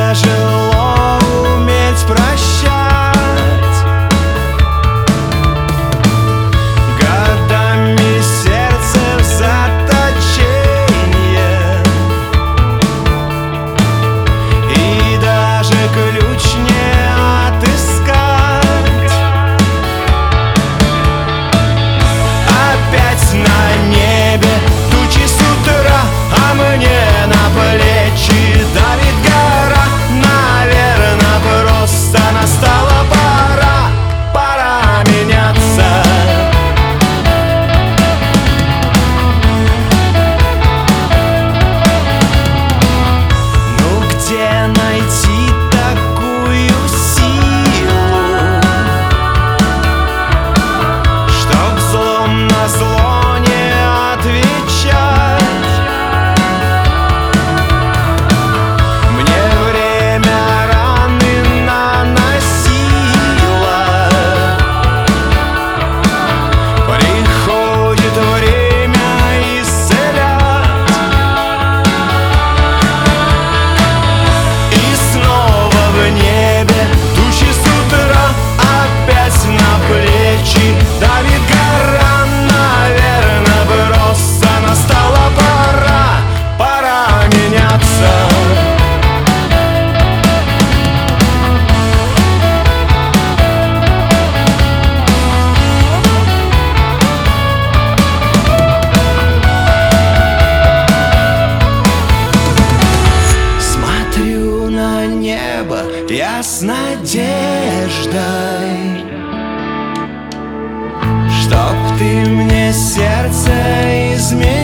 тяжело уметь прощать. Годами сердце в заточении, и даже ключ не отыскать. Опять на небе тучи с утра, а мне на плечи давит гора. Наверно, просто настала пора меняться. Ну где найти такую силу, чтоб злом на зло не отвечать? Мне время раны наносило, приходит время исцелять. И снова в небе тучи с утра, опять на плечи давит гора. Наверно, просто настала пора меняться. Смотрю на небо я с надеждой, чтоб ты мне сердце изменил.